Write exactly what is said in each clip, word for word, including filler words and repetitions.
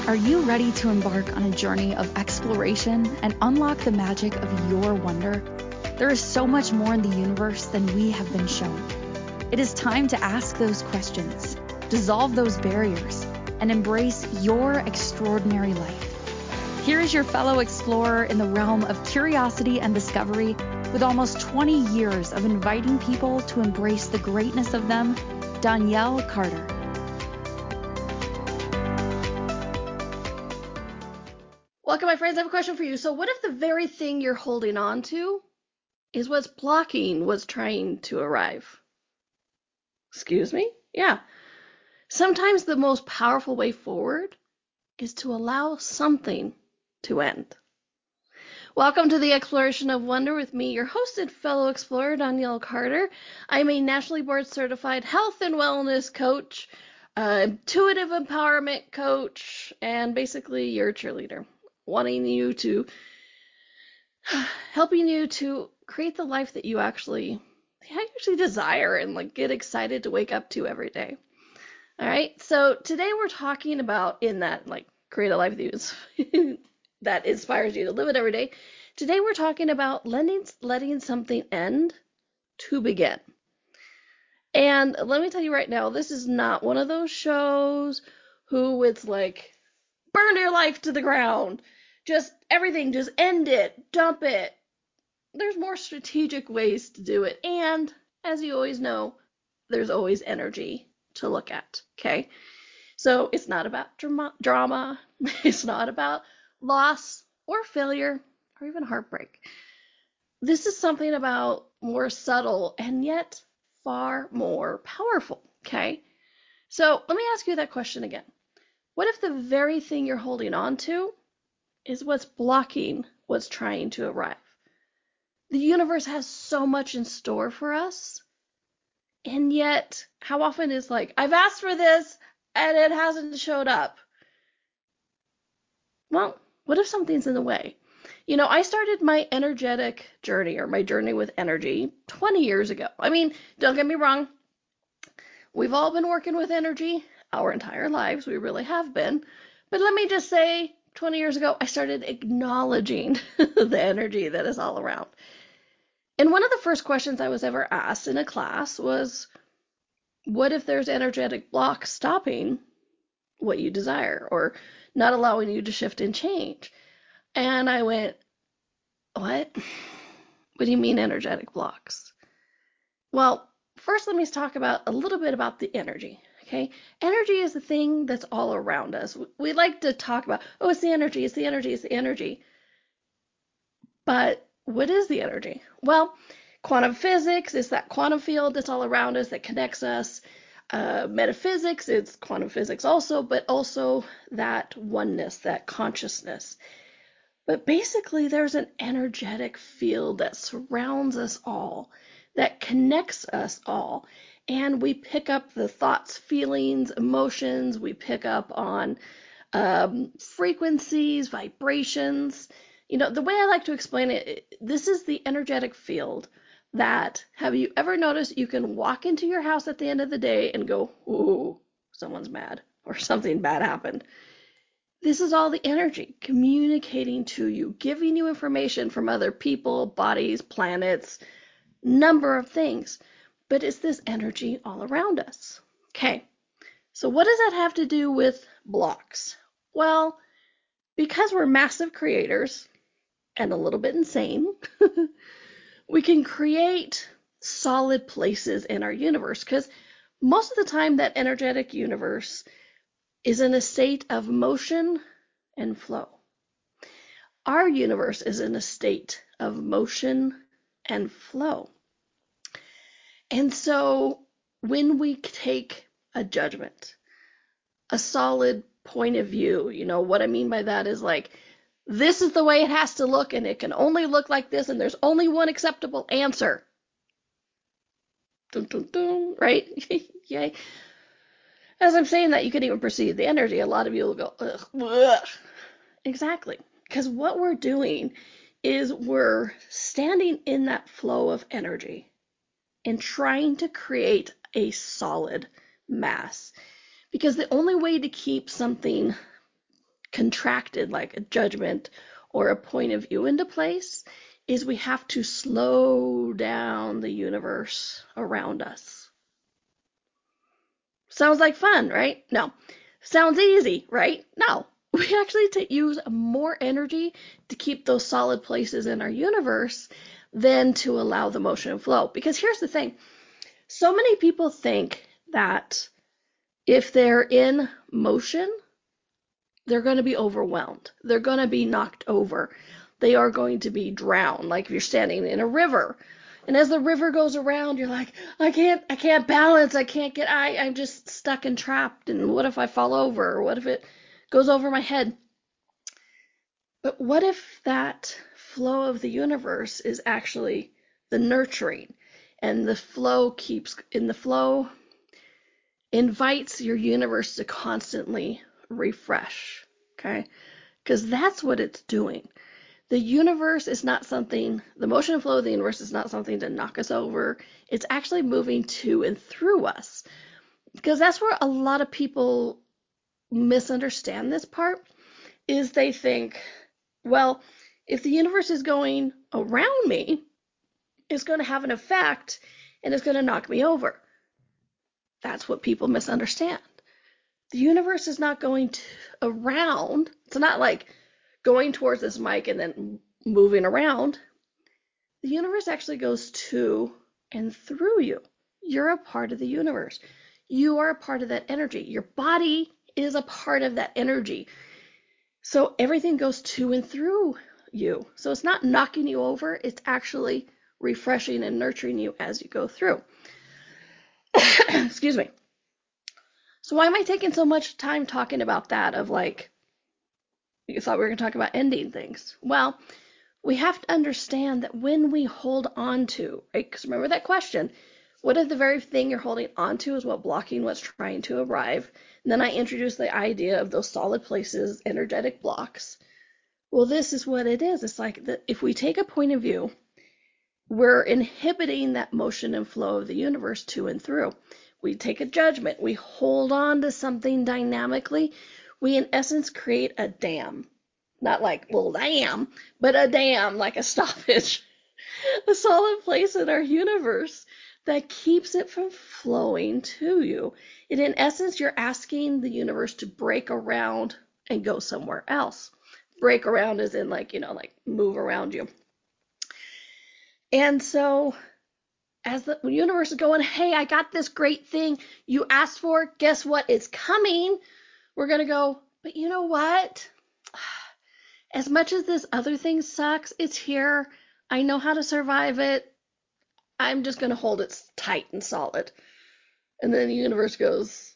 Are you ready to embark on a journey of exploration and unlock the magic of your wonder? There is so much more in the universe than we have been shown. It is time to ask those questions, dissolve those barriers, and embrace your extraordinary life. Here is your fellow explorer in the realm of curiosity and discovery, with almost twenty years of inviting people to embrace the greatness of them, Danielle Carter. Welcome, my friends. I have a question for you. So what if the very thing you're holding on to is what's blocking what's trying to arrive? Excuse me? Yeah. Sometimes the most powerful way forward is to allow something to end. Welcome to the Exploration of Wonder with me, your hosted fellow explorer, Danielle Carter. I'm a nationally board certified health and wellness coach, uh, intuitive empowerment coach, and basically your cheerleader, wanting you to, helping you to create the life that you actually, actually desire and like get excited to wake up to every day. All right. So today we're talking about in that like create a life that you that inspires you to live it every day. Today we're talking about letting, letting something end to begin. And let me tell you right now, this is not one of those shows who it's like, burn your life to the ground. Just everything, just end it, dump it. There's more strategic ways to do it. And as you always know, there's always energy to look at, okay? So it's not about drama, drama. It's not about loss or failure or even heartbreak. This is something about more subtle and yet far more powerful, okay? So let me ask you that question again. What if the very thing you're holding on to is what's blocking what's trying to arrive? The universe has so much in store for us, and yet how often is like, I've asked for this and it hasn't showed up? Well, what if something's in the way? You know, I started my energetic journey or my journey with energy twenty years ago. I mean, don't get me wrong. We've all been working with energy our entire lives. We really have been. But let me just say, twenty years ago, I started acknowledging the energy that is all around. And one of the first questions I was ever asked in a class was, what if there's energetic blocks stopping what you desire or not allowing you to shift and change? And I went, what? What do you mean energetic blocks? Well, first let me talk about a little bit about the energy. Okay, energy is the thing that's all around us. We like to talk about, oh, it's the energy, it's the energy, it's the energy. But what is the energy? Well, quantum physics is that quantum field that's all around us that connects us. Uh, metaphysics, it's quantum physics also, but also that oneness, that consciousness. But basically, there's an energetic field that surrounds us all, that connects us all. And we pick up the thoughts, feelings, emotions. We pick up on um, frequencies, vibrations. You know, the way I like to explain it, this is the energetic field that, have you ever noticed you can walk into your house at the end of the day and go, ooh, someone's mad or something bad happened. This is all the energy communicating to you, giving you information from other people, bodies, planets, number of things. But it's this energy all around us. Okay, so what does that have to do with blocks? Well, because we're massive creators and a little bit insane, we can create solid places in our universe because most of the time that energetic universe is in a state of motion and flow. Our universe is in a state of motion and flow. And so when we take a judgment, a solid point of view, you know, what I mean by that is like, this is the way it has to look and it can only look like this and there's only one acceptable answer. Dun, dun, dun, right? Yay. As I'm saying that, you can even perceive the energy. A lot of you will go, ugh, ugh. Exactly. Because what we're doing is we're standing in that flow of energy and trying to create a solid mass. Because the only way to keep something contracted like a judgment or a point of view into place is we have to slow down the universe around us. Sounds like fun, right? No. Sounds easy, right? No. We actually t- use more energy to keep those solid places in our universe than to allow the motion and flow. Because here's the thing. So many people think that if they're in motion, they're going to be overwhelmed. They're going to be knocked over. They are going to be drowned, like if you're standing in a river. And as the river goes around, you're like, I can't, I can't balance. I can't get, I, I'm just stuck and trapped. And what if I fall over? Or what if it goes over my head? But what if that flow of the universe is actually the nurturing, and the flow keeps, in the flow invites your universe to constantly refresh, okay? Because that's what it's doing. The universe is not something, the motion and flow of the universe is not something to knock us over. It's actually moving to and through us. Because that's where a lot of people misunderstand this part, is they think, well, if the universe is going around me, it's going to have an effect and it's going to knock me over. That's what people misunderstand. The universe is not going to, around. It's not like going towards this mic and then moving around. The universe actually goes to and through you. You're a part of the universe. You are a part of that energy. Your body is a part of that energy. So everything goes to and through you. So it's not knocking you over. It's actually refreshing and nurturing you as you go through. Excuse me. So why am I taking so much time talking about that, of like, you thought we were going to talk about ending things? Well, we have to understand that when we hold on to, right? Because remember that question, what if the very thing you're holding on to is what blocking what's trying to arrive? And then I introduced the idea of those solid places, energetic blocks. Well, this is what it is. It's like that if we take a point of view, we're inhibiting that motion and flow of the universe to and through. We take a judgment. We hold on to something dynamically. We, in essence, create a dam. Not like, well, dam, but a dam, like a stoppage. A solid place in our universe that keeps it from flowing to you. And in essence, you're asking the universe to break around and go somewhere else. Break around as in like, you know, like move around you. And so as the universe is going, hey, I got this great thing you asked for. Guess what? It's coming. We're going to go, but you know what? As much as this other thing sucks, it's here. I know how to survive it. I'm just going to hold it tight and solid. And then the universe goes,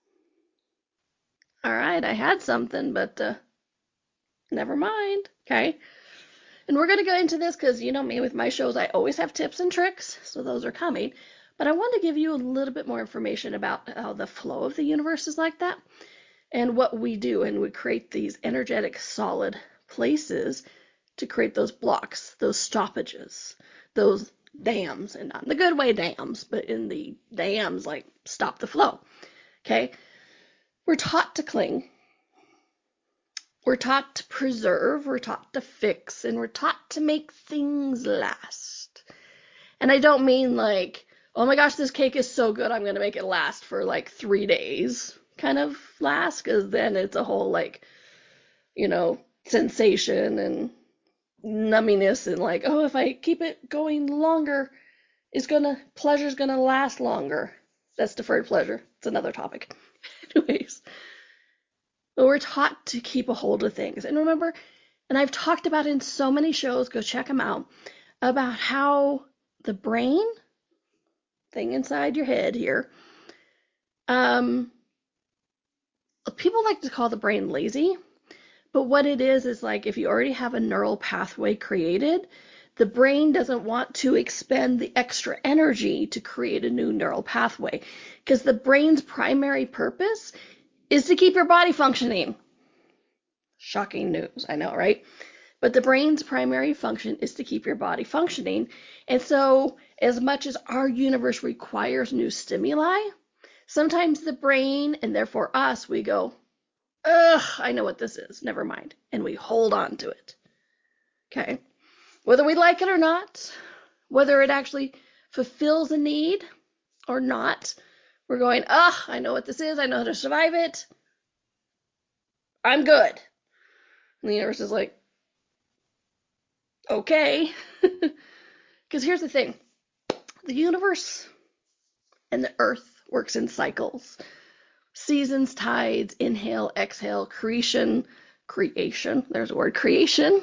all right, I had something, but uh, never mind. Okay. And we're going to go into this because, you know me, with my shows, I always have tips and tricks. So those are coming. But I want to give you a little bit more information about how the flow of the universe is like that and what we do. And we create these energetic solid places to create those blocks, those stoppages, those dams, and not in the good way dams, but in the dams like stop the flow. Okay? We're taught to cling. We're taught to preserve, we're taught to fix, and we're taught to make things last. And I don't mean like, oh my gosh, this cake is so good, I'm going to make it last for like three days kind of last, because then it's a whole like, you know, sensation and numminess and like, oh, if I keep it going longer, it's gonna, pleasure's gonna last longer. That's deferred pleasure. It's another topic. Anyways. But we're taught to keep a hold of things. And remember, and I've talked about in so many shows, go check them out, about how the brain, thing inside your head here, um, people like to call the brain lazy. But what it is, is like if you already have a neural pathway created, the brain doesn't want to expend the extra energy to create a new neural pathway. Because the brain's primary purpose is to keep your body functioning. Shocking news, I know, right? But the brain's primary function is to keep your body functioning. And so, as much as our universe requires new stimuli, sometimes the brain, and therefore us, we go, ugh, I know what this is. Never mind. And we hold on to it. Okay. Whether we like it or not, whether it actually fulfills a need or not, we're going, ugh, I know what this is. I know how to survive it. I'm good. And the universe is like, okay. Because here's the thing. The universe and the earth works in cycles. Seasons, tides, inhale, exhale, creation, creation, there's a word, creation,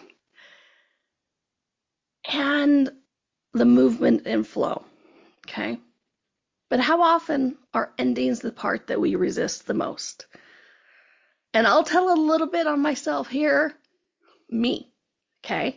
and the movement and flow, okay? But how often are endings the part that we resist the most? And I'll tell a little bit on myself here, me, okay?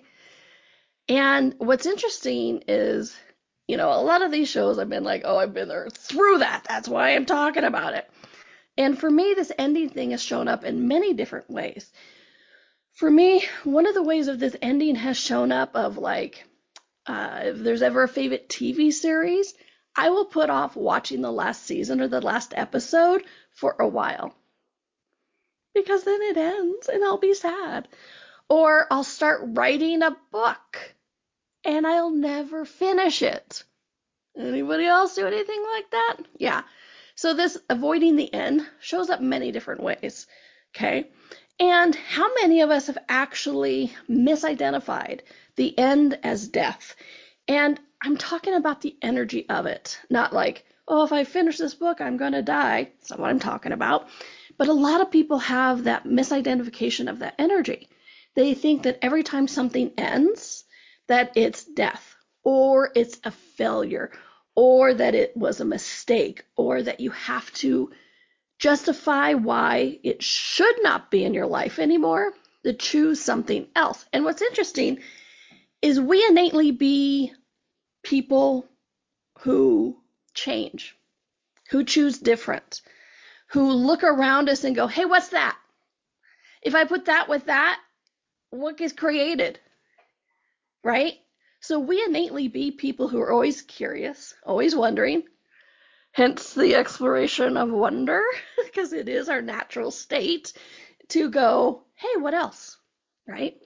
And what's interesting is, you know, a lot of these shows I've been like, oh, I've been there through that. That's why I'm talking about it. And for me, this ending thing has shown up in many different ways. For me, one of the ways of this ending has shown up of like, uh, if there's ever a favorite T V series, I will put off watching the last season or the last episode for a while. Because then it ends and I'll be sad. Or I'll start writing a book and I'll never finish it. Anybody else do anything like that? Yeah. So this avoiding the end shows up many different ways. Okay. And how many of us have actually misidentified the end as death? And I'm talking about the energy of it, not like, oh, if I finish this book, I'm going to die. That's not what I'm talking about. But a lot of people have that misidentification of that energy. They think that every time something ends, that it's death, or it's a failure, or that it was a mistake, or that you have to justify why it should not be in your life anymore, to choose something else. And what's interesting is we innately be people who change, who choose different, who look around us and go, hey, what's that? If I put that with that, what gets created? Right? So we innately be people who are always curious, always wondering, hence the exploration of wonder, because it is our natural state to go, hey, what else? Right?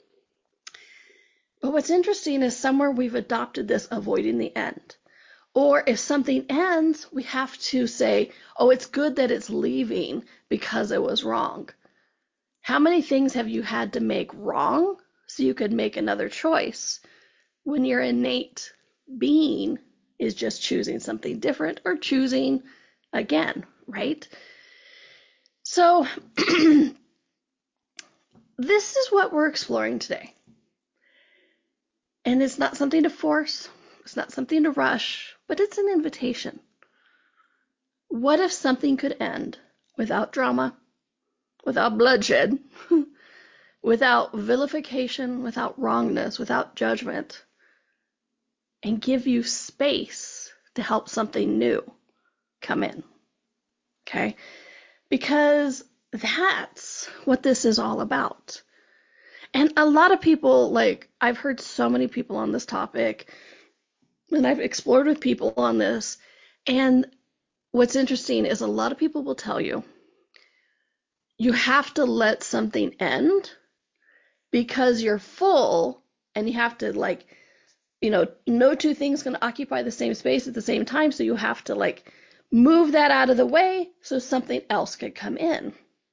But what's interesting is somewhere we've adopted this avoiding the end. Or if something ends, we have to say, oh, it's good that it's leaving because it was wrong. How many things have you had to make wrong so you could make another choice when your innate being is just choosing something different or choosing again, right? So this is what we're exploring today. And it's not something to force. It's not something to rush, but it's an invitation. What if something could end without drama, without bloodshed, without vilification, without wrongness, without judgment, and give you space to help something new come in? Okay? Because that's what this is all about. And a lot of people, like, I've heard so many people on this topic, and I've explored with people on this, and what's interesting is a lot of people will tell you, you have to let something end because you're full and you have to, like, you know, no two things can occupy the same space at the same time, so you have to, like, move that out of the way so something else could come in.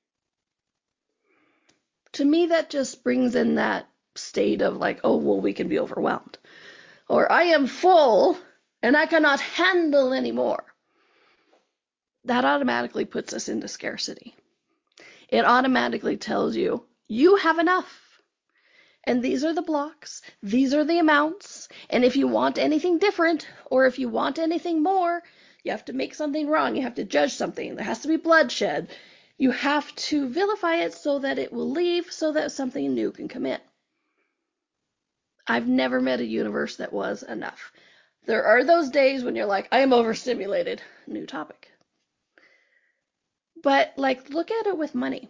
To me, that just brings in that state of like, oh, well, we can be overwhelmed. Or I am full and I cannot handle anymore. That automatically puts us into scarcity. It automatically tells you, you have enough. And these are the blocks, these are the amounts, and if you want anything different, or if you want anything more, you have to make something wrong, you have to judge something, there has to be bloodshed. You have to vilify it so that it will leave, so that something new can come in. I've never met a universe that was enough. There are those days when you're like, I am overstimulated. New topic. But, like, look at it with money.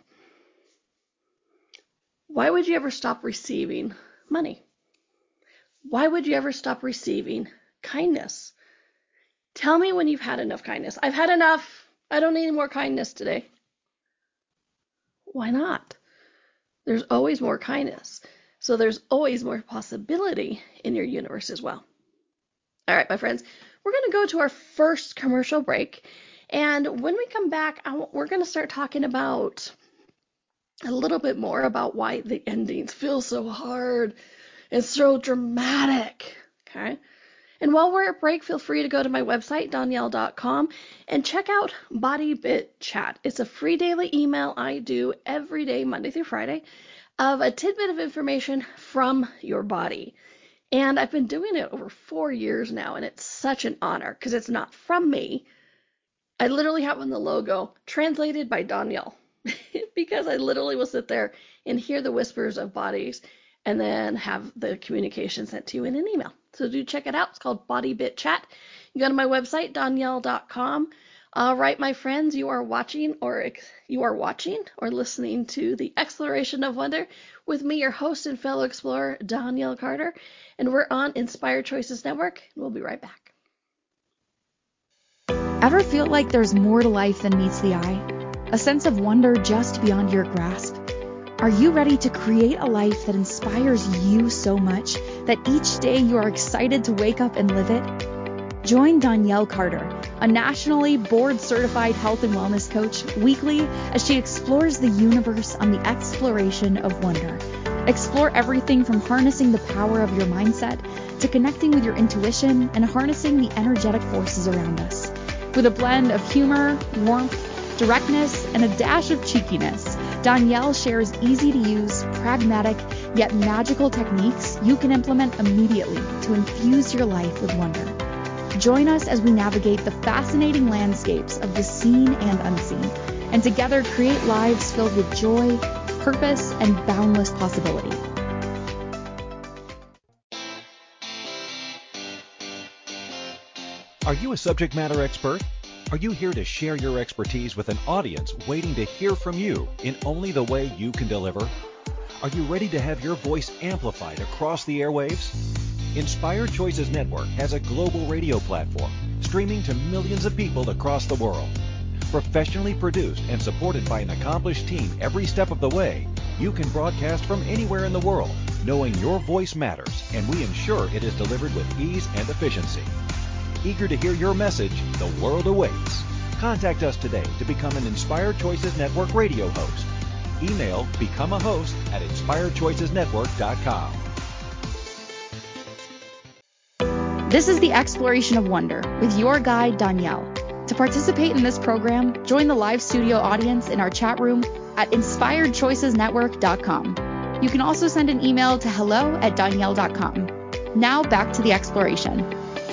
Why would you ever stop receiving money? Why would you ever stop receiving kindness? Tell me when you've had enough kindness. I've had enough. I don't need any more kindness today. why not? There's always more kindness. So there's always more possibility in your universe as well. All right, my friends, we're going to go to our first commercial break. And when we come back, we're going to start talking about a little bit more about why the endings feel so hard and so dramatic. Okay. And while we're at break, feel free to go to my website, danielle dot com, and check out Body Bit Chat. It's a free daily email I do every day, Monday through Friday, of a tidbit of information from your body. And I've been doing it over four years now, and it's such an honor because it's not from me. I literally have on the logo, translated by Danielle, because I literally will sit there and hear the whispers of bodies and then have the communication sent to you in an email. So do check it out. It's called Body Bit Chat. You go to my website, danielle dot com. All right, my friends, you are watching or ex- you are watching or listening to the Exploration of Wonder with me, your host and fellow explorer, Danielle Carter, and we're on Inspired Choices Network. We'll be right back. Ever feel like there's more to life than meets the eye? A sense of wonder just beyond your grasp? Are you ready to create a life that inspires you so much that each day you are excited to wake up and live it? Join Danielle Carter, a nationally board-certified health and wellness coach, weekly as she explores the universe on the exploration of wonder. Explore everything from harnessing the power of your mindset to connecting with your intuition and harnessing the energetic forces around us. With a blend of humor, warmth, directness, and a dash of cheekiness, Danielle shares easy-to-use, pragmatic, yet magical techniques you can implement immediately to infuse your life with wonder. Join us as we navigate the fascinating landscapes of the seen and unseen, and together create lives filled with joy, purpose, and boundless possibility. Are you a subject matter expert? Are you here to share your expertise with an audience waiting to hear from you in only the way you can deliver? Are you ready to have your voice amplified across the airwaves? Inspired Choices Network has a global radio platform streaming to millions of people across the world. Professionally produced and supported by an accomplished team every step of the way, you can broadcast from anywhere in the world, knowing your voice matters, and we ensure it is delivered with ease and efficiency. Eager to hear your message, the world awaits. Contact us today to become an Inspired Choices Network radio host. Email become a host at inspired choices network dot com. This is the Exploration of Wonder with your guide, Danielle. To participate in this program, join the live studio audience in our chat room at inspired choices network dot com. You can also send an email to hello at danielle dot com. Now back to the exploration.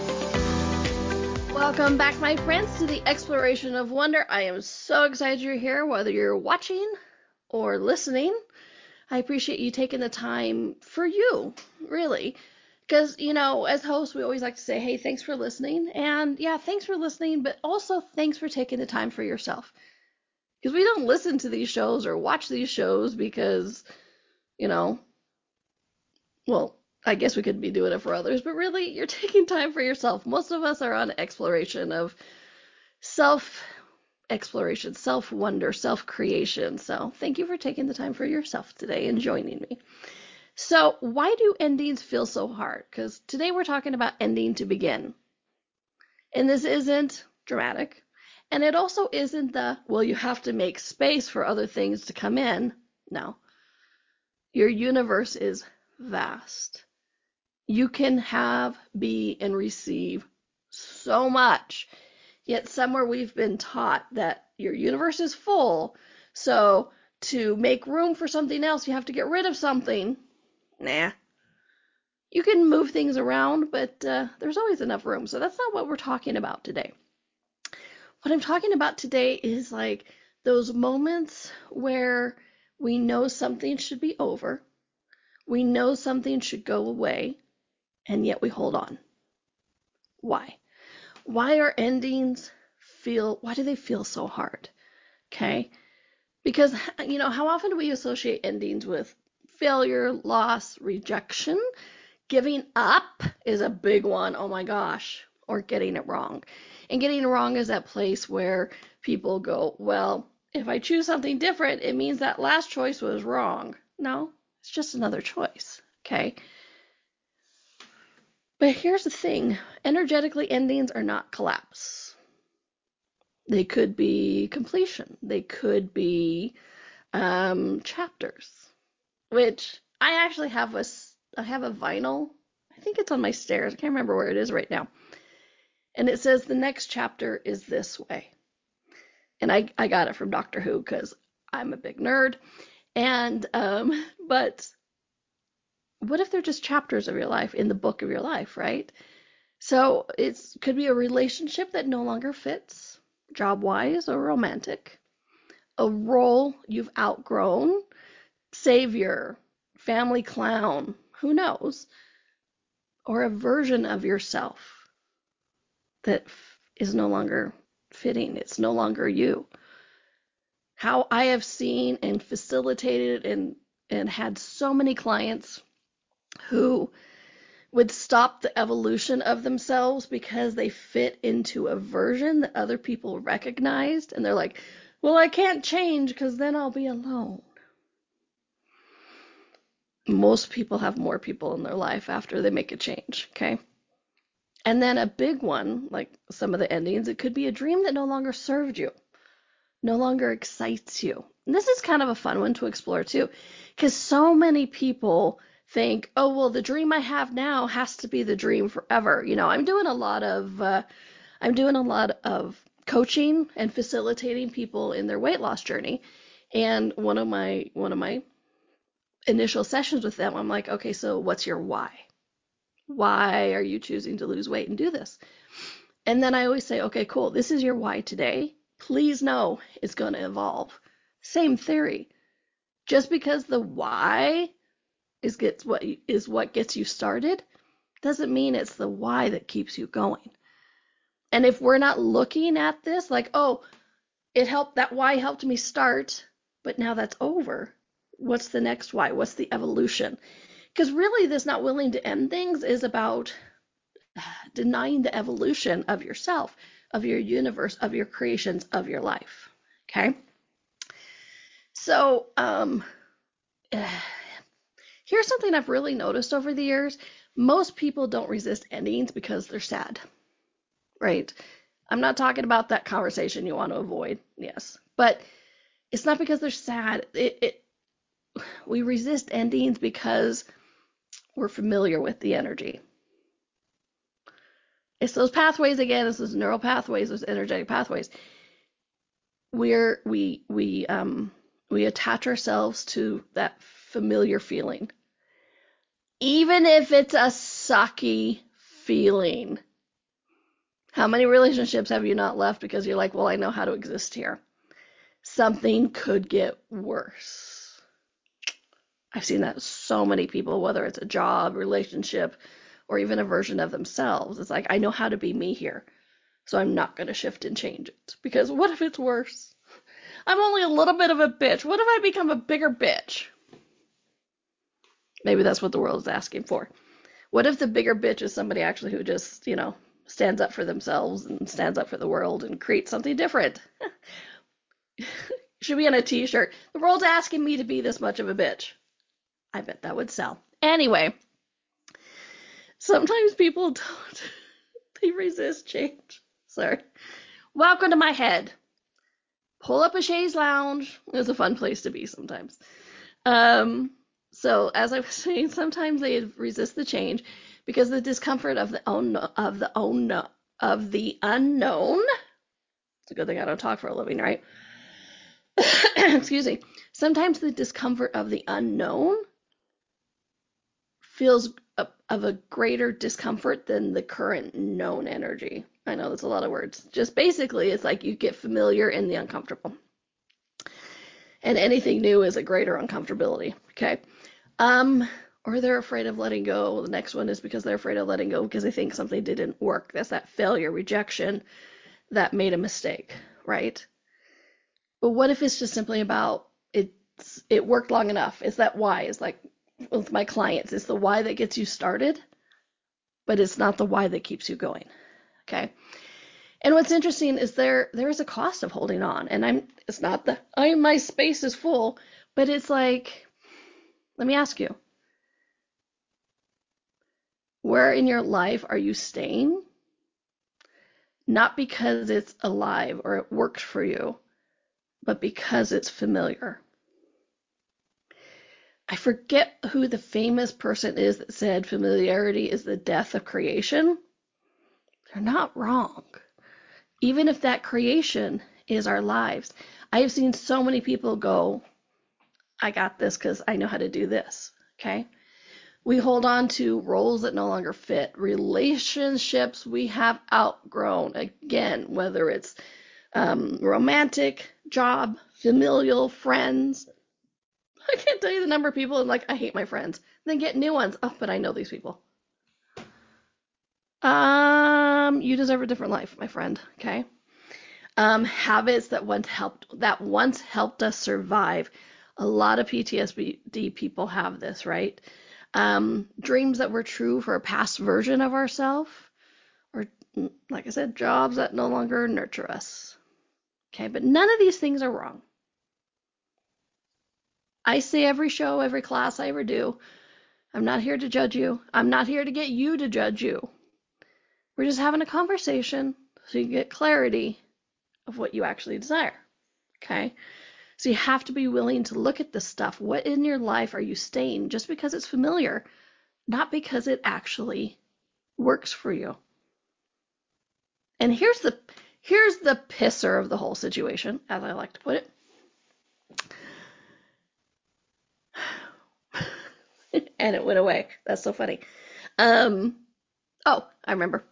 Welcome back, my friends, to the Exploration of Wonder. I am so excited you're here, whether you're watching or listening. I appreciate you taking the time for you, really. Because, you know, as hosts, we always like to say, hey, thanks for listening. And yeah, thanks for listening, but also thanks for taking the time for yourself. Because we don't listen to these shows or watch these shows because, you know, well, I guess we could be doing it for others, but really, you're taking time for yourself. Most of us are on exploration of self-exploration, self-wonder, self-creation. So thank you for taking the time for yourself today and joining me. So why do endings feel so hard? Because today we're talking about ending to begin. And this isn't dramatic. And it also isn't the, well, you have to make space for other things to come in. No. Your universe is vast. You can have, be, and receive so much. Yet somewhere we've been taught that your universe is full, so to make room for something else, you have to get rid of something. Nah. You can move things around, but uh, there's always enough room. So that's not what we're talking about today. What I'm talking about today is like those moments where we know something should be over, we know something should go away, and yet we hold on. Why? Why are endings feel, why do they feel so hard? Okay? Because, you know, how often do we associate endings with failure, loss, rejection? Giving up is a big one. Oh my gosh. Or getting it wrong. And getting it wrong is that place where people go, well, if I choose something different, it means that last choice was wrong. No, it's just another choice. Okay. But here's the thing. Energetically, endings are not collapse. They could be completion. They could be um, chapters, which I actually have a, I have a vinyl. I think it's on my stairs. I can't remember where it is right now. And it says the next chapter is this way. And I, I got it from Doctor Who because I'm a big nerd. And, um, but what if they're just chapters of your life in the book of your life, right? So it could be a relationship that no longer fits, job-wise or romantic, a role you've outgrown, savior, family clown, who knows, or a version of yourself that is no longer fitting. It's no longer you. How I have seen and facilitated and, and had so many clients who would stop the evolution of themselves because they fit into a version that other people recognized. And they're like, well, I can't change because then I'll be alone. Most people have more people in their life after they make a change, okay? And then a big one, like some of the endings, it could be a dream that no longer served you, no longer excites you. And this is kind of a fun one to explore too, because so many people think, oh, well, the dream I have now has to be the dream forever. You know, I'm doing a lot of, uh, I'm doing a lot of coaching and facilitating people in their weight loss journey. And one of my, one of my initial sessions with them, I'm like, okay, so what's your why? Why are you choosing to lose weight and do this? And then I always say, okay, cool. This is your why today. Please know it's going to evolve. Same theory. Just because the why is gets what is what gets you started doesn't mean it's the why that keeps you going. And if we're not looking at this like, oh, it helped, that why helped me start, but now that's over. What's the next why? What's the evolution? Because really, this not willing to end things is about denying the evolution of yourself, of your universe, of your creations, of your life. Okay? So, um, here's something I've really noticed over the years. Most people don't resist endings because they're sad, right? I'm not talking about that conversation you want to avoid, yes. But it's not because they're sad. It, it we resist endings because we're familiar with the energy. It's those pathways again. It's those neural pathways, those energetic pathways. We're we we um we attach ourselves to that familiar feeling, even if it's a sucky feeling. How many relationships have you not left because you're like, well, I know how to exist here? Something could get worse. I've seen that so many people, whether it's a job, relationship, or even a version of themselves. It's like, I know how to be me here, so I'm not going to shift and change it. Because what if it's worse? I'm only a little bit of a bitch. What if I become a bigger bitch? Maybe that's what the world is asking for. What if the bigger bitch is somebody actually who just, you know, stands up for themselves and stands up for the world and creates something different? Should be on a t-shirt. The world's asking me to be this much of a bitch. I bet that would sell. Anyway, sometimes people don't. They resist change. Sorry. Welcome to my head. Pull up a chaise lounge. It's a fun place to be sometimes. Um, so as I was saying, sometimes they resist the change because the discomfort of the own of the own of the unknown. It's a good thing I don't talk for a living, right? Excuse me. Sometimes the discomfort of the unknown feels a, of a greater discomfort than the current known energy. I know that's a lot of words. Just basically, it's like you get familiar in the uncomfortable. And anything new is a greater uncomfortability, okay? Um, or they're afraid of letting go. The next one is because they're afraid of letting go because they think something didn't work. That's that failure, rejection, that made a mistake, right? But what if it's just simply about it's it worked long enough? It's that why. It's like with my clients, it's the why that gets you started, but it's not the why that keeps you going, okay? And what's interesting is there there is a cost of holding on. And I'm it's not the I my space is full, but it's like, let me ask you, where in your life are you staying? Not because it's alive or it works for you, but because it's familiar. I forget who the famous person is that said familiarity is the death of creation. They're not wrong. Even if that creation is our lives. I have seen so many people go, I got this because I know how to do this. Okay? We hold on to roles that no longer fit, relationships we have outgrown. Again, whether it's um, romantic, job, familial, friends. I can't tell you the number of people who like, I hate my friends. Then get new ones. Oh, but I know these people. Um, you deserve a different life, my friend. Okay. Um, habits that once helped that once helped us survive. A lot of P T S D people have this, right? Um, dreams that were true for a past version of ourselves, or like I said, jobs that no longer nurture us. Okay, but none of these things are wrong. I say every show, every class I ever do, I'm not here to judge you. I'm not here to get you to judge you. We're just having a conversation so you get clarity of what you actually desire. Okay? So you have to be willing to look at this stuff. What in your life are you staying just because it's familiar, not because it actually works for you? And here's the here's the pisser of the whole situation, as I like to put it. And it went away. That's so funny. Um, oh, I remember.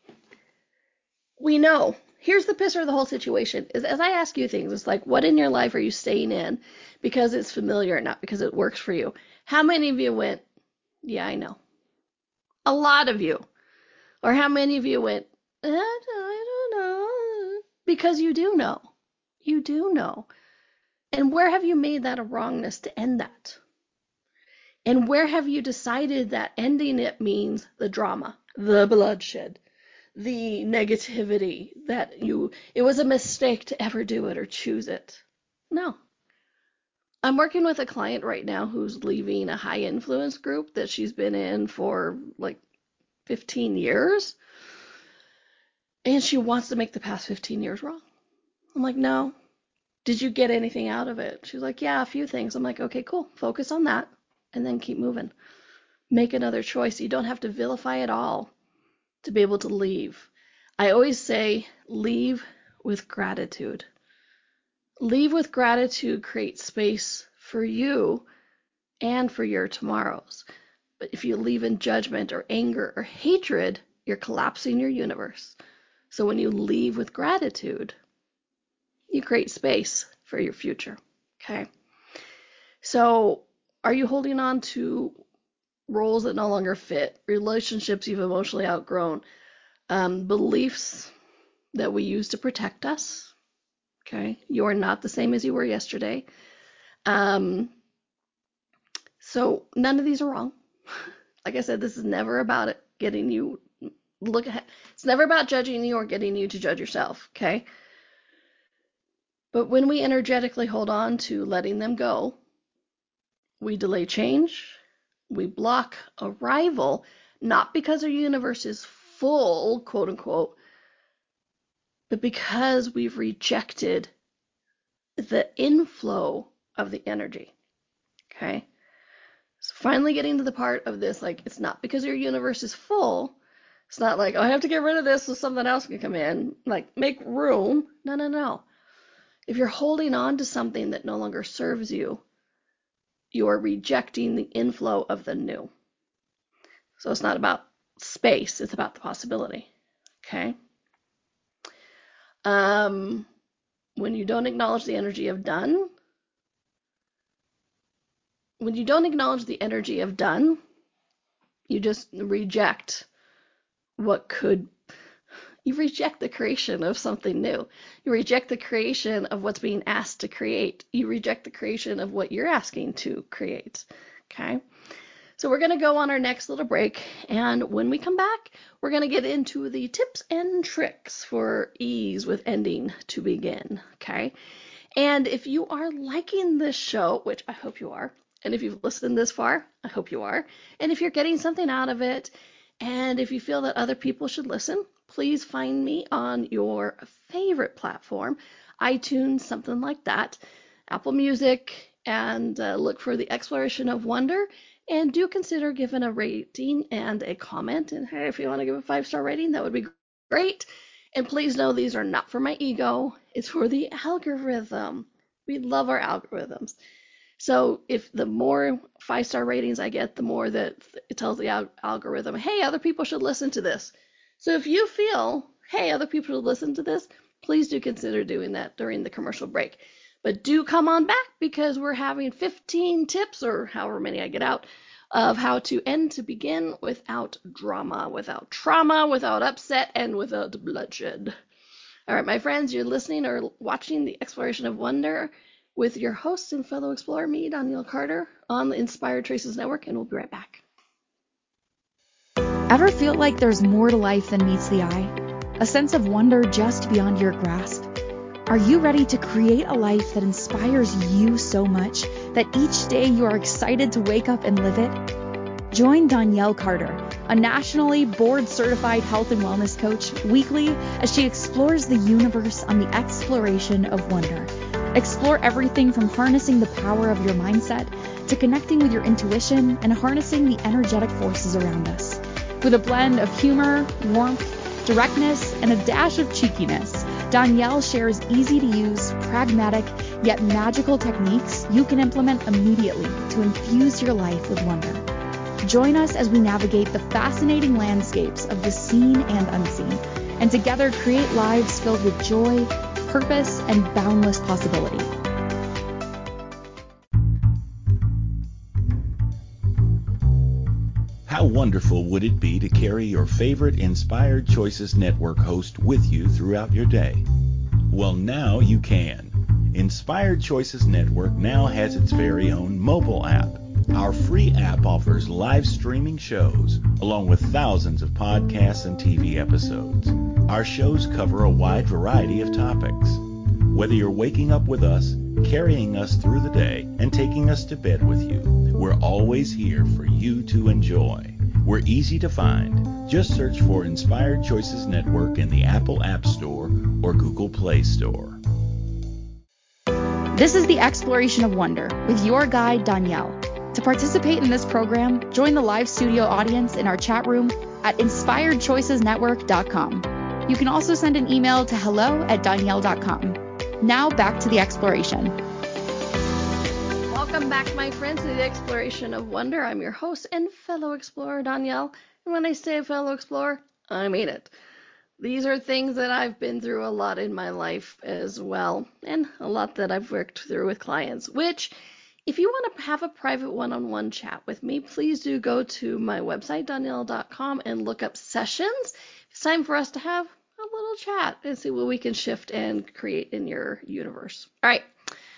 We know. Here's the pisser of the whole situation is as I ask you things, it's like, what in your life are you staying in because it's familiar, not because it works for you? How many of you went, yeah, I know. A lot of you. Or how many of you went, I don't know. Because you do know. You do know. And where have you made that a wrongness to end that? And where have you decided that ending it means the drama, the bloodshed, the negativity, that you it was a mistake to ever do it or choose it? No. I'm working with a client right now who's leaving a high influence group that she's been in for like fifteen years. And she wants to make the past fifteen years wrong. I'm like, no. Did you get anything out of it? She's like, yeah, a few things. I'm like, okay, cool. Focus on that and then keep moving. Make another choice. You don't have to vilify it all to be able to leave. I always say leave with gratitude. Leave with gratitude creates space for you and for your tomorrows. But if you leave in judgment or anger or hatred, you're collapsing your universe. So when you leave with gratitude, you create space for your future. Okay? So are you holding on to roles that no longer fit, relationships you've emotionally outgrown, um, beliefs that we use to protect us? Okay? You are not the same as you were yesterday. Um, so none of these are wrong. Like I said, this is never about it getting you look at it's never about judging you or getting you to judge yourself, okay? But when we energetically hold on to letting them go, we delay change, we block arrival, not because our universe is full, quote unquote, but because we've rejected the inflow of the energy, okay? So finally getting to the part of this, like, it's not because your universe is full. It's not like, oh, I have to get rid of this so something else can come in. Like, make room. No, no, no. If you're holding on to something that no longer serves you, you are rejecting the inflow of the new. So it's not about space, it's about the possibility. Okay? Um, when you don't acknowledge the energy of done, when you don't acknowledge the energy of done, you just reject what could, you reject the creation of something new. You reject the creation of what's being asked to create. You reject the creation of what you're asking to create. Okay? So we're going to go on our next little break, and when we come back, we're going to get into the tips and tricks for ease with ending to begin, okay? And if you are liking this show, which I hope you are, and if you've listened this far, I hope you are, and if you're getting something out of it, and if you feel that other people should listen, please find me on your favorite platform, iTunes, something like that, Apple Music, and uh, look for the Exploration of Wonder. And do consider giving a rating and a comment. And hey, if you want to give a five-star rating, that would be great. And please know these are not for my ego. It's for the algorithm. We love our algorithms. So if the more five-star ratings I get, the more that it tells the al- algorithm, hey, other people should listen to this. So if you feel, hey, other people should listen to this, please do consider doing that during the commercial break. But do come on back, because we're having fifteen tips, or however many I get out, of how to end to begin without drama, without trauma, without upset, and without bloodshed. All right, my friends, you're listening or watching the Exploration of Wonder with your host and fellow explorer, me, Danielle Carter, on the Inspired Choices Network, and we'll be right back. Ever feel like there's more to life than meets the eye? A sense of wonder just beyond your grasp? Are you ready to create a life that inspires you so much that each day you are excited to wake up and live it? Join Danielle Carter, a nationally board-certified health and wellness coach, weekly as she explores the universe on the Exploration of Wonder. Explore everything from harnessing the power of your mindset to connecting with your intuition and harnessing the energetic forces around us. With a blend of humor, warmth, directness, and a dash of cheekiness, Danielle shares easy-to-use, pragmatic, yet magical techniques you can implement immediately to infuse your life with wonder. Join us as we navigate the fascinating landscapes of the seen and unseen, and together create lives filled with joy, purpose, and boundless possibility. How wonderful would it be to carry your favorite Inspired Choices Network host with you throughout your day? Well, now you can. Inspired Choices Network now has its very own mobile app. Our free app offers live streaming shows, along with thousands of podcasts and T V episodes. Our shows cover a wide variety of topics. Whether you're waking up with us, carrying us through the day, and taking us to bed with you, we're always here for you to enjoy. We're easy to find. Just search for Inspired Choices Network in the Apple App Store or Google Play Store. This is the Exploration of Wonder with your guide, Danielle. To participate in this program, join the live studio audience in our chat room at inspired choices network dot com. You can also send an email to hello at danielle dot com. Now back to the exploration. Welcome back, my friends, to the Exploration of Wonder. I'm your host and fellow explorer, Danielle. And when I say fellow explorer, I mean it. These are things that I've been through a lot in my life as well, and a lot that I've worked through with clients, which, if you want to have a private one-on-one chat with me, please do go to my website, danielle dot com, and look up sessions. It's time for us to have a little chat and see what we can shift and create in your universe. All right.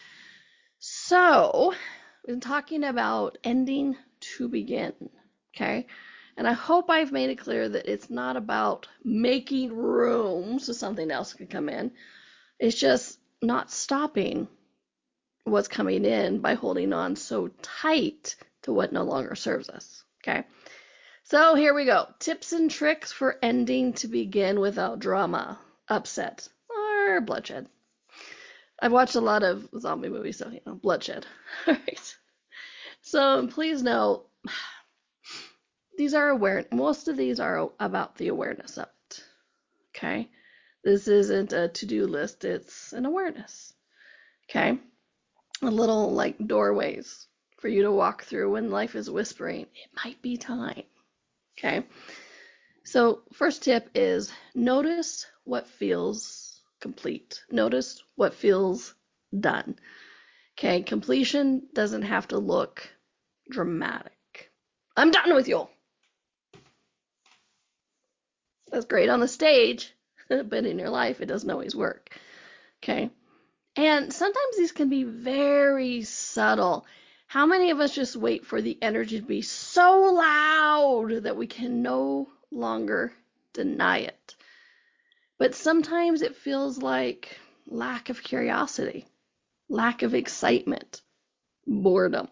So, we've been talking about ending to begin, okay? And I hope I've made it clear that it's not about making room so something else can come in. It's just not stopping what's coming in by holding on so tight to what no longer serves us, okay? So here we go. Tips and tricks for ending to begin without drama, upset, or bloodshed. I've watched a lot of zombie movies, so, you know, bloodshed. All right. So please know, these are aware. Most of these are about the awareness of it, okay? This isn't a to-do list. It's an awareness, okay? A little, like, doorways for you to walk through when life is whispering, it might be time, okay? So first tip is notice what feels complete. Notice what feels done. Okay, completion doesn't have to look dramatic. I'm done with you. That's great on the stage, but in your life, it doesn't always work. Okay, and sometimes these can be very subtle. How many of us just wait for the energy to be so loud that we can no longer deny it? But sometimes it feels like lack of curiosity, lack of excitement, boredom,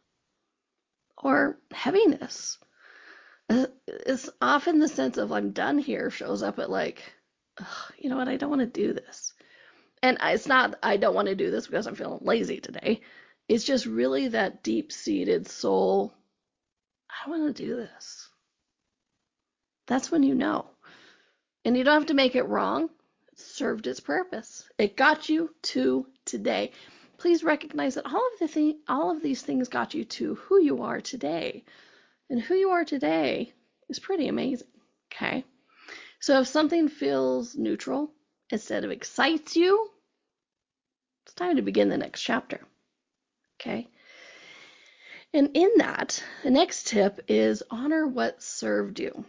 or heaviness. It's often the sense of I'm done here shows up at like, you know what, I don't want to do this. And it's not, I don't want to do this because I'm feeling lazy today. It's just really that deep-seated soul, I don't want to do this. That's when you know. And you don't have to make it wrong. It served its purpose. It got you to today. Please recognize that all of the thing, all of these things got you to who you are today. And who you are today is pretty amazing. Okay? So if something feels neutral instead of excites you, it's time to begin the next chapter. Okay? And in that, the next tip is honor what served you.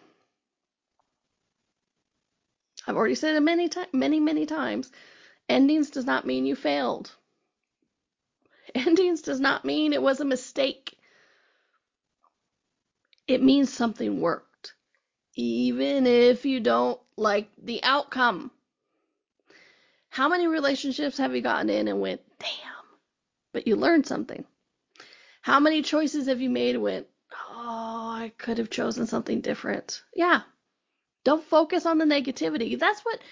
I've already said it many times, many, many times. Endings does not mean you failed. Endings does not mean it was a mistake. It means something worked, even if you don't like the outcome. How many relationships have you gotten in and went, damn, but you learned something? How many choices have you made and went, oh, I could have chosen something different? Yeah. Don't focus on the negativity. That's what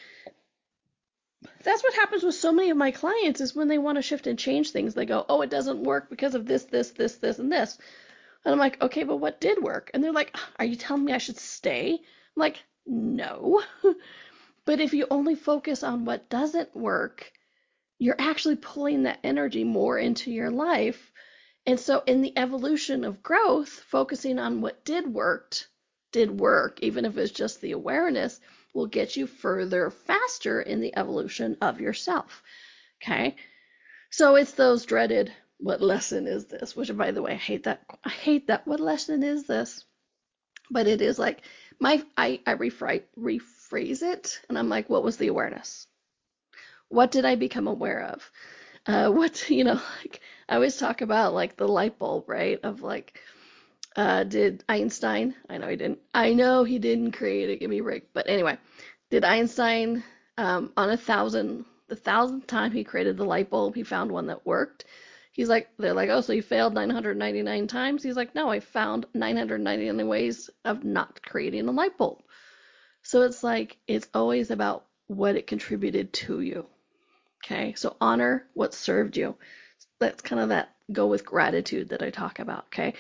that's what happens with so many of my clients is when they want to shift and change things. They go, oh, it doesn't work because of this, this, this, this, and this. And I'm like, okay, but what did work? And they're like, are you telling me I should stay? I'm like, no. But if you only focus on what doesn't work, you're actually pulling that energy more into your life. And so in the evolution of growth, focusing on what did worked, did work, even if it's just the awareness, will get you further faster in the evolution of yourself. Okay? So it's those dreaded, what lesson is this? Which, by the way, I hate that. I hate that. What lesson is this? But it is like, my I, I rephrase, rephrase it, and I'm like, what was the awareness? What did I become aware of? Uh, what, you know, like, I always talk about, like, the light bulb, right? Of, like, uh, did Einstein, I know he didn't, I know he didn't create it, give me a break, but anyway, did Einstein, um, on a thousand, the thousandth time he created the light bulb, he found one that worked? He's like, they're like, oh, so you failed nine hundred ninety-nine times? He's like, no, I found nine hundred ninety-nine ways of not creating a light bulb. So it's like, it's always about what it contributed to you. Okay, so honor what served you. That's kind of that go with gratitude that I talk about. Okay.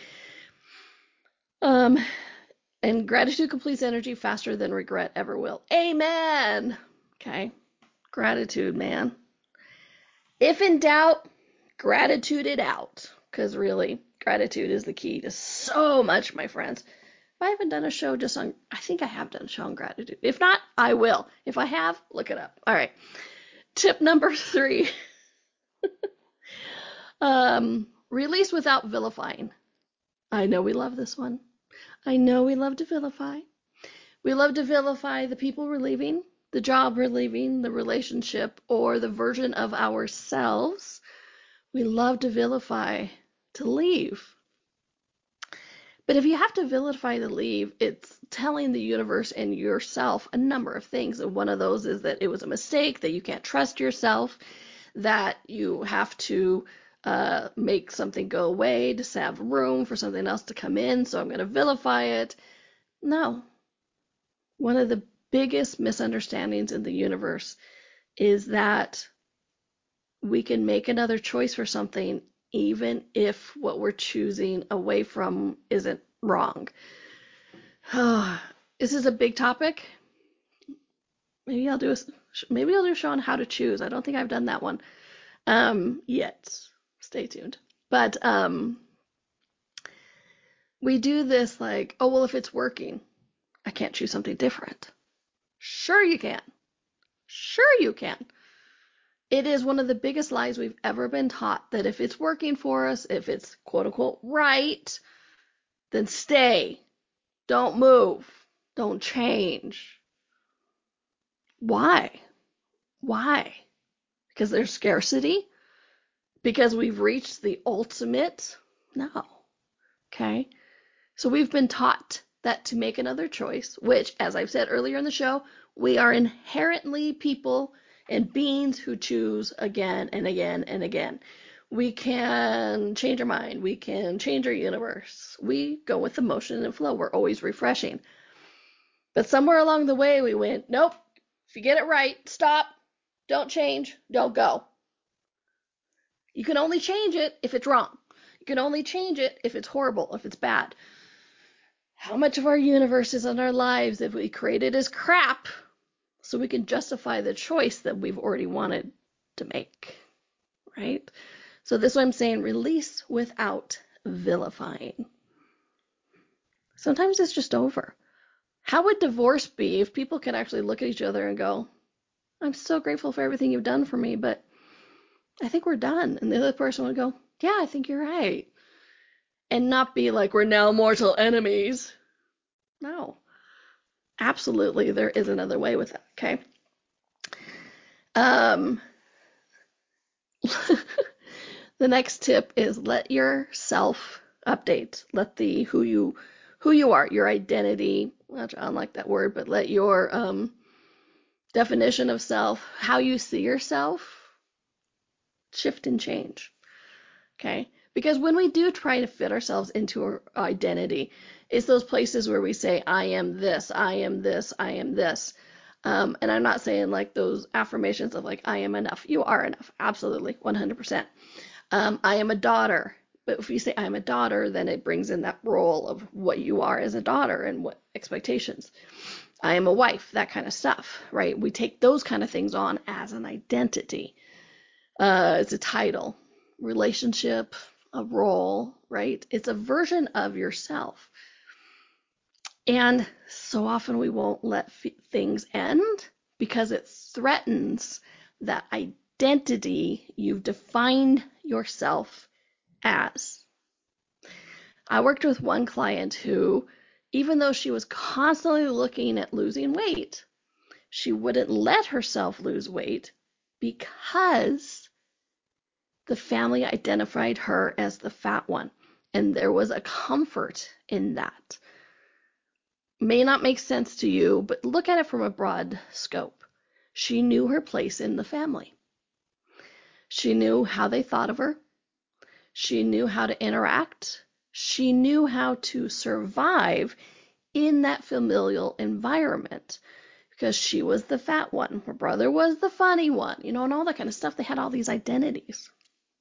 Um, and gratitude completes energy faster than regret ever will. Amen. Okay. Gratitude, man. If in doubt, gratitude it out. Because really, gratitude is the key to so much, my friends. If I haven't done a show just on, I think I have done a show on gratitude. If not, I will. If I have, look it up. All right. Tip number three. um, release without vilifying. I know we love this one. I know we love to vilify. We love to vilify the people we're leaving, the job we're leaving, the relationship, or the version of ourselves. We love to vilify to leave. But if you have to vilify to leave, it's telling the universe and yourself a number of things. And one of those is that it was a mistake, that you can't trust yourself, that you have to uh, make something go away to have room for something else to come in, so I'm going to vilify it. No. One of the biggest misunderstandings in the universe is that we can make another choice for something even if what we're choosing away from isn't wrong. This is a big topic. Maybe I'll do a maybe I'll do a show on how to choose. I don't think I've done that one um, yet. Stay tuned. But um, we do this like, oh well, if it's working, I can't choose something different. Sure you can. Sure you can. It is one of the biggest lies we've ever been taught that if it's working for us, if it's quote unquote right, then stay. Don't move. Don't change. Why? Why? Because there's scarcity? Because we've reached the ultimate No. Okay? So we've been taught that to make another choice, which, as I've said earlier in the show, we are inherently people and beings who choose again and again and again. We can change our mind. We can change our universe. We go with the motion and flow. We're always refreshing. But somewhere along the way, we went, nope, if you get it right, stop, don't change, don't go. You can only change it if it's wrong. You can only change it if it's horrible, if it's bad. How much of our universes and our lives have we created as crap so we can justify the choice that we've already wanted to make, right? So this is what I'm saying, release without vilifying. Sometimes it's just over. How would divorce be if people could actually look at each other and go, I'm so grateful for everything you've done for me, but I think we're done. And the other person would go, yeah, I think you're right. And not be like, we're now mortal enemies. No. Absolutely, there is another way with that, okay? Um, the next tip is let yourself update. Let the who you who you are, your identity, I don't like that word, but let your um, definition of self, how you see yourself, shift and change, okay? Because when we do try to fit ourselves into our identity, it's those places where we say, I am this, I am this, I am this. Um, and I'm not saying like those affirmations of like, I am enough. You are enough. Absolutely. one hundred percent. Um, I am a daughter. But if you say I am a daughter, then it brings in that role of what you are as a daughter and what expectations. I am a wife, that kind of stuff, right? We take those kind of things on as an identity. Uh, it's a title, relationship, a role, right? It's a version of yourself. And so often we won't let f- things end because it threatens that identity you've defined yourself as. I worked with one client who, even though she was constantly looking at losing weight, she wouldn't let herself lose weight because the family identified her as the fat one. And there was a comfort in that. May not make sense to you, but look at it from a broad scope. She knew her place in the family. She knew how they thought of her. She knew how to interact. She knew how to survive in that familial environment because she was the fat one. Her brother was the funny one, you know, and all that kind of stuff. They had all these identities.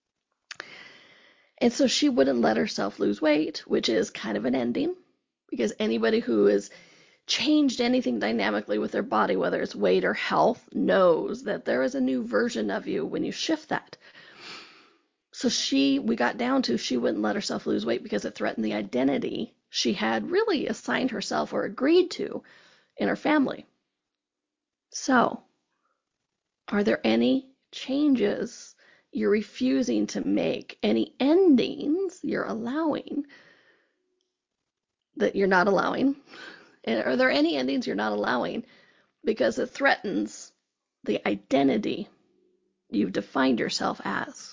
And so she wouldn't let herself lose weight, which is kind of an ending because anybody who has changed anything dynamically with their body, whether it's weight or health, knows that there is a new version of you when you shift that. So she, we got down to she wouldn't let herself lose weight because it threatened the identity she had really assigned herself or agreed to in her family. So, are there any changes you're refusing to make? Any endings you're allowing that you're not allowing? And are there any endings you're not allowing because it threatens the identity you've defined yourself as?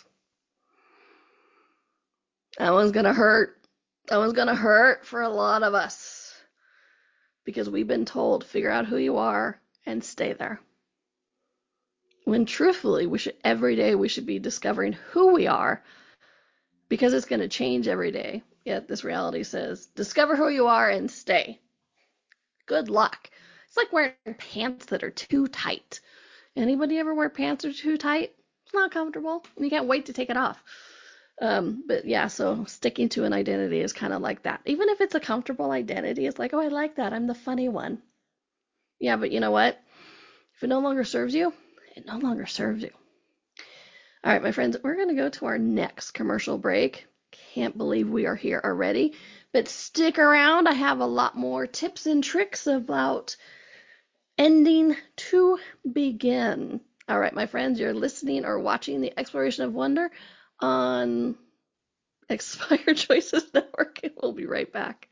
That one's going to hurt. That one's going to hurt for a lot of us because we've been told, figure out who you are and stay there. When truthfully, we should every day we should be discovering who we are because it's going to change every day. Yet this reality says, discover who you are and stay. Good luck. It's like wearing pants that are too tight. Anybody ever wear pants that are too tight? It's not comfortable. You can't wait to take it off. Um, but yeah, so sticking to an identity is kind of like that. Even if it's a comfortable identity, it's like, oh, I like that. I'm the funny one. Yeah, but you know what? If it no longer serves you, it no longer serves you. All right, my friends, we're going to go to our next commercial break. Can't believe we are here already. But stick around. I have a lot more tips and tricks about ending to begin. All right, my friends, you're listening or watching the Exploration of Wonder on Inspired Choices Network, and we'll be right back.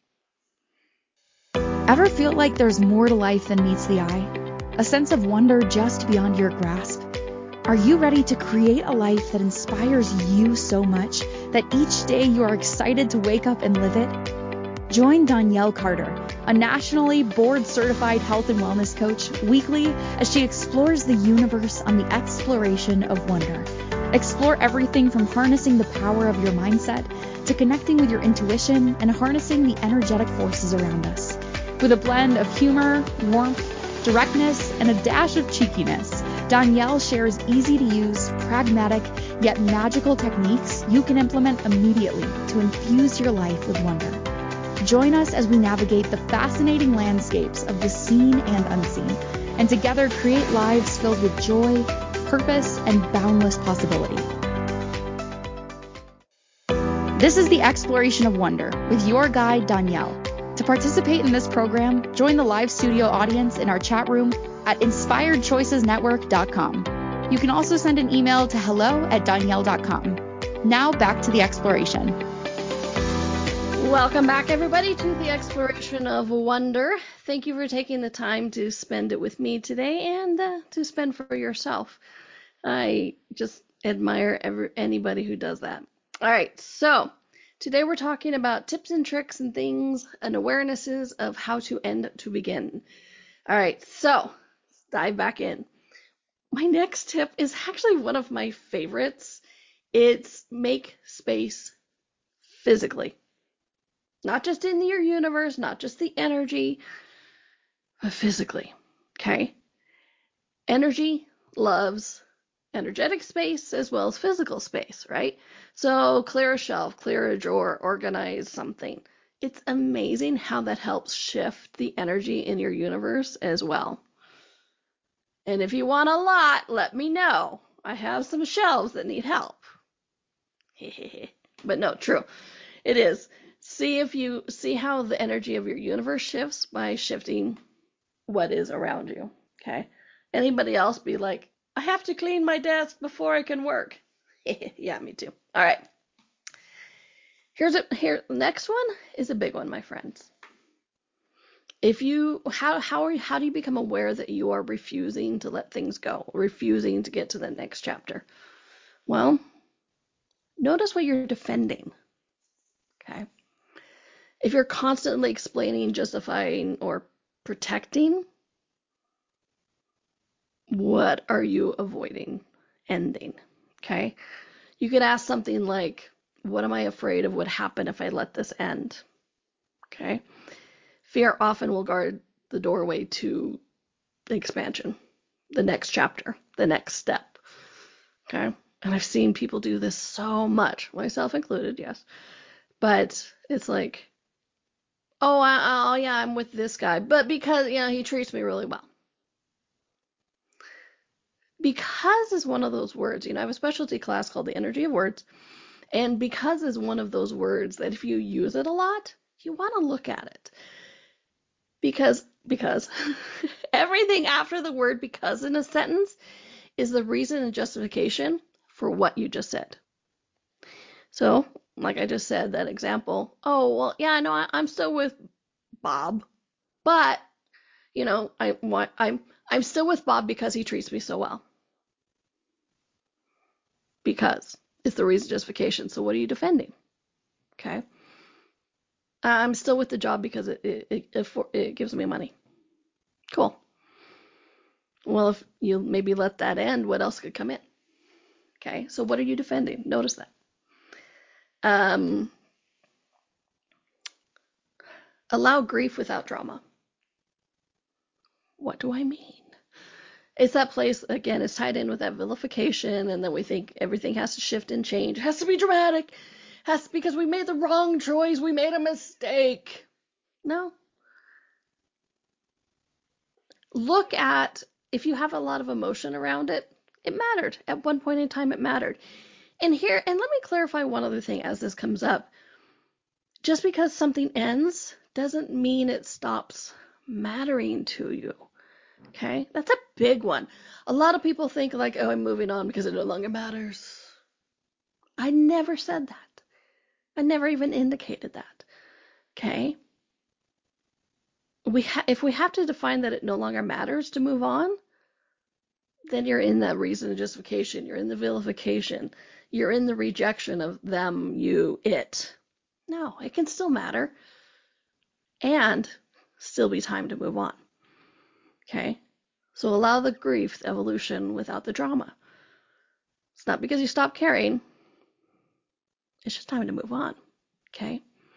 Ever feel like there's more to life than meets the eye? A sense of wonder just beyond your grasp? Are you ready to create a life that inspires you so much that each day you are excited to wake up and live it? Join Danielle Carter, a nationally board-certified health and wellness coach, weekly as she explores the universe on the exploration of wonder. Explore everything from harnessing the power of your mindset to connecting with your intuition and harnessing the energetic forces around us. With a blend of humor, warmth, directness, and a dash of cheekiness, Danielle shares easy-to-use, pragmatic, yet magical techniques you can implement immediately to infuse your life with wonder. Join us as we navigate the fascinating landscapes of the seen and unseen, and together create lives filled with joy, purpose, and boundless possibility. This is the Exploration of Wonder with your guide, Danielle. To participate in this program, join the live studio audience in our chat room at inspired choices network dot com. You can also send an email to hello at danielle dot com. Now back to the exploration. Welcome back, everybody, to the Exploration of Wonder. Thank you for taking the time to spend it with me today and uh, to spend for yourself. I just admire every, anybody who does that. All right, so today we're talking about tips and tricks and things and awarenesses of how to end to begin. All right, so let's dive back in. My next tip is actually one of my favorites. It's make space physically. Not just in your universe, not just the energy, but physically, okay? Energy loves energetic space as well as physical space, right? So clear a shelf, clear a drawer, organize something. It's amazing how that helps shift the energy in your universe as well. And if you want a lot, let me know. I have some shelves that need help. But no, true. It is. See if you see how the energy of your universe shifts by shifting what is around you. Okay? Anybody else be like, I have to clean my desk before I can work. Yeah, me too. All right. Here's a here. The next one is a big one, my friends. If you how how are you, how do you become aware that you are refusing to let things go, refusing to get to the next chapter? Well, notice what you're defending. Okay. If you're constantly explaining, justifying, or protecting, what are you avoiding ending? Okay. You could ask something like, what am I afraid of would happen if I let this end? Okay. Fear often will guard the doorway to expansion, the next chapter, the next step. Okay. And I've seen people do this so much, myself included, yes. But it's like, oh, I, oh yeah, I'm with this guy, but because, you know, he treats me really well. Because is one of those words, you know, I have a specialty class called the Energy of Words, and because is one of those words that if you use it a lot, you want to look at it. Because, because everything after the word because in a sentence is the reason and justification for what you just said. So, like I just said, that example, oh, well, yeah, no, I, I'm still with Bob, but, you know, I, I'm, I'm still with Bob because he treats me so well. Because is the reason justification. So what are you defending? Okay. I'm still with the job because it, it, it, it gives me money. Cool. Well, if you maybe let that end, what else could come in? Okay. So what are you defending? Notice that. Um, allow grief without drama. What do I mean? It's that place, again, it's tied in with that vilification, and then we think everything has to shift and change. It has to be dramatic. It has to, because we made the wrong choice. We made a mistake. No. Look at, if you have a lot of emotion around it, it mattered. At one point in time, it mattered. And here, and let me clarify one other thing as this comes up. Just because something ends doesn't mean it stops mattering to you. Okay? That's a big one. A lot of people think like, oh, I'm moving on because it no longer matters. I never said that. I never even indicated that. Okay? We ha- if we have to define that it no longer matters to move on, then you're in that reason and justification. You're in the vilification. You're in the rejection of them, you, it. No, it can still matter and still be time to move on. Okay? So allow the grief, the evolution without the drama. It's not because you stop caring. It's just time to move on. Okay?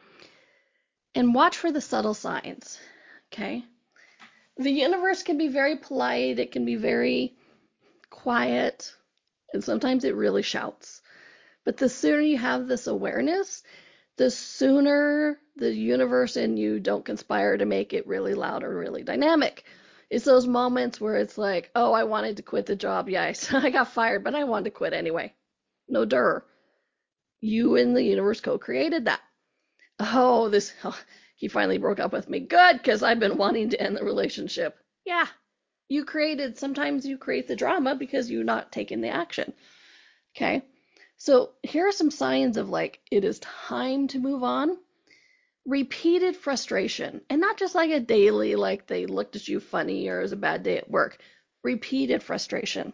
And watch for the subtle signs. Okay? The universe can be very polite. It can be very quiet. And sometimes it really shouts. But the sooner you have this awareness, the sooner the universe and you don't conspire to make it really loud or really dynamic. It's those moments where it's like, oh, I wanted to quit the job. Yes, I got fired, but I wanted to quit anyway. No dur. You and the universe co-created that. Oh, this, oh, he finally broke up with me. Good, because I've been wanting to end the relationship. Yeah, you created, sometimes you create the drama because you're not taking the action. Okay, so here are some signs of like, it is time to move on. Repeated frustration, and not just like a daily, like they looked at you funny or it was a bad day at work. Repeated frustration.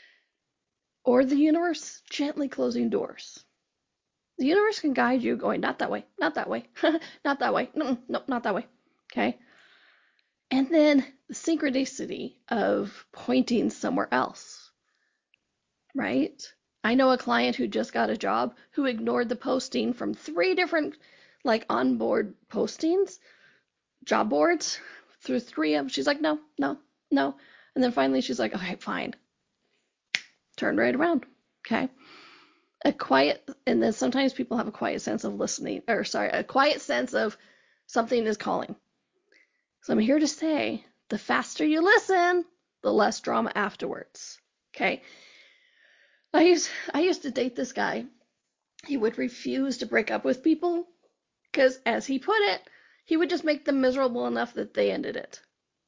Or the universe gently closing doors. The universe can guide you going, not that way, not that way, not that way, no, no, not that way. Okay? And then the synchronicity of pointing somewhere else. Right? I know a client who just got a job who ignored the posting from three different like onboard postings, job boards, through three of them. She's like, no, no, no. And then finally she's like, okay, fine. Turn right around. Okay. A quiet, and then sometimes people have a quiet sense of listening, or sorry, a quiet sense of something is calling. So I'm here to say, the faster you listen, the less drama afterwards. Okay. I used, I used to date this guy. He would refuse to break up with people. Because, as he put it, he would just make them miserable enough that they ended it.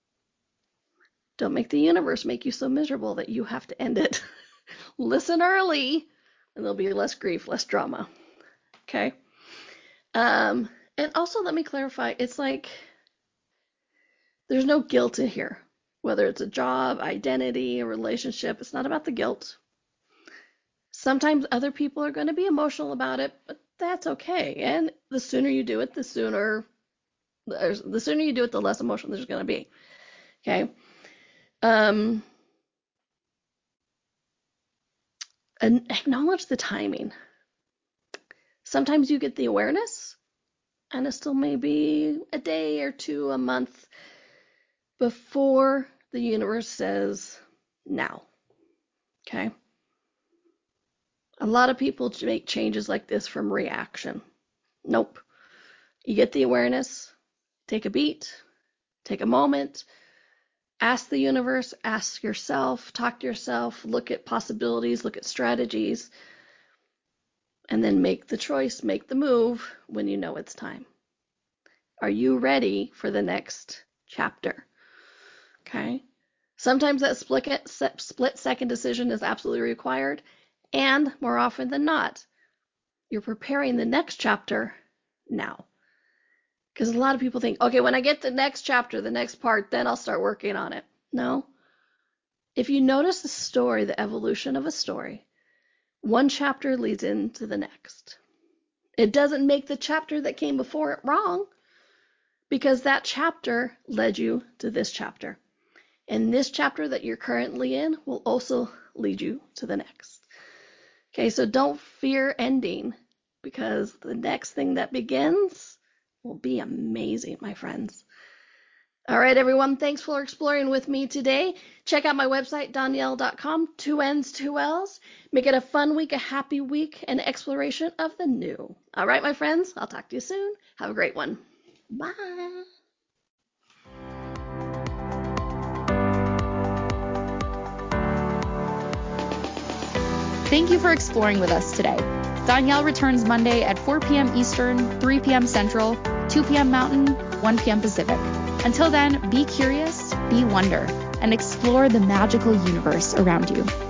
Don't make the universe make you so miserable that you have to end it. Listen early, and there'll be less grief, less drama. Okay? Um, and also, let me clarify, it's like there's no guilt in here. Whether it's a job, identity, a relationship, it's not about the guilt. Sometimes other people are going to be emotional about it, but that's okay. And the sooner you do it, the sooner the sooner you do it, the less emotional there's going to be. Okay. Um, and acknowledge the timing. Sometimes you get the awareness, and it still may be a day or two, a month before the universe says now. Okay. A lot of people make changes like this from reaction. Nope. You get the awareness, take a beat, take a moment, ask the universe, ask yourself, talk to yourself, look at possibilities, look at strategies, and then make the choice, make the move when you know it's time. Are you ready for the next chapter? Okay. Sometimes that split, split second decision is absolutely required, and more often than not, you're preparing the next chapter now. Because a lot of people think, okay, when I get the next chapter, the next part, then I'll start working on it. No. If you notice the story, the evolution of a story, one chapter leads into the next. It doesn't make the chapter that came before it wrong, because that chapter led you to this chapter. And this chapter that you're currently in will also lead you to the next. Okay, so don't fear ending, because the next thing that begins will be amazing, my friends. All right, everyone, thanks for exploring with me today. Check out my website, Danielle dot com, two N's, two L's. Make it a fun week, a happy week, and exploration of the new. All right, my friends, I'll talk to you soon. Have a great one. Bye. Thank you for exploring with us today. Danielle returns Monday at four p.m. Eastern, three p.m. Central, two p.m. Mountain, one p.m. Pacific. Until then, be curious, be wonder, and explore the magical universe around you.